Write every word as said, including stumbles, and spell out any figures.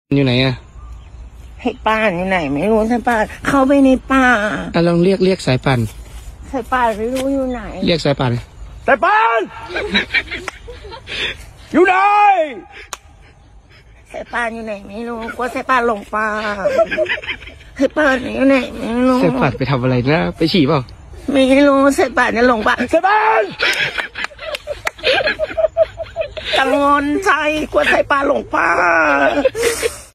อยู่ไหนอะให้ป้าอยู่ไหนไม่รู้สายป่านเข้าไปในป่าอ่ะลองเรียกเรียกสายป่านสายป่านไม่รู้อยู่ไหนเรียกสายป่านสายป่านอยู่ไหนสายป่านอยู่ไหนไม่รู้กลัวสายป่านหลงป่าสายป่านอยู่ไหนไม่รู้สายป่านไปทำอะไรนะไปฉี่เปล่าไม่รู้สายป่านจะหลงป่าสายป่านกังวลใจกลัวสายป่านหลงป่า